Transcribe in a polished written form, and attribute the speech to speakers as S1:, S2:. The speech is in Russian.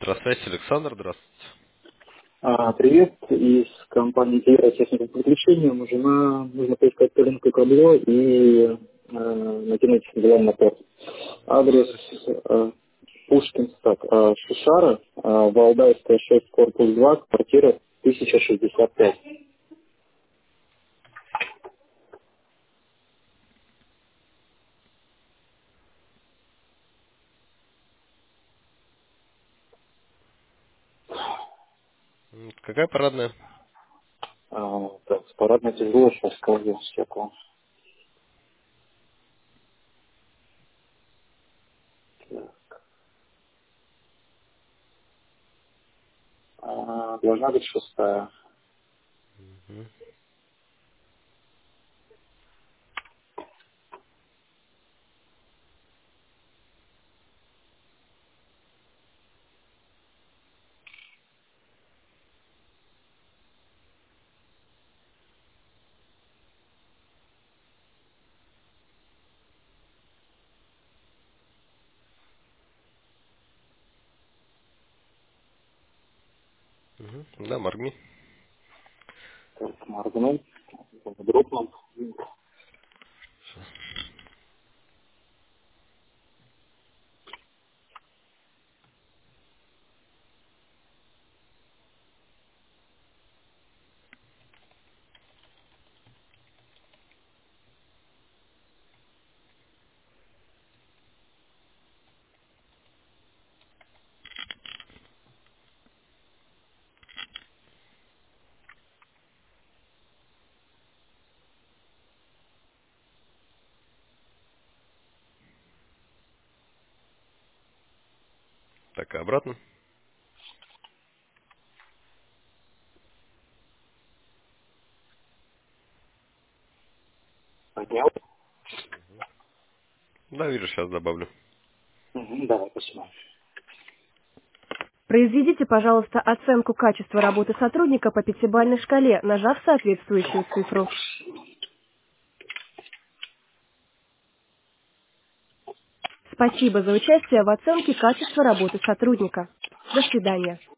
S1: Электросвязь, Александр, здравствуйте.
S2: Привет, из компании «Тира техника подключения». Нужно поискать пылинку кабло и накинуть дизайн на порт.
S1: Какой
S2: Адрес
S1: адрес?
S2: Пушкинстаг, Шишара, Валдайская, 6, корпус 2, квартира 1065.
S1: Какая парадная?
S2: Так, парадное тяжело, сейчас скажу, секунду. Должна быть 6.
S1: Да, моргни.
S2: Так, моргнул, дропнул.
S1: Так, а обратно?
S2: Поднял?
S1: Да, вижу, сейчас добавлю.
S2: Давай, спасибо.
S3: Произведите, пожалуйста, оценку качества работы сотрудника по пятибалльной шкале, нажав соответствующую цифру. Спасибо за участие в оценке качества работы сотрудника. До свидания.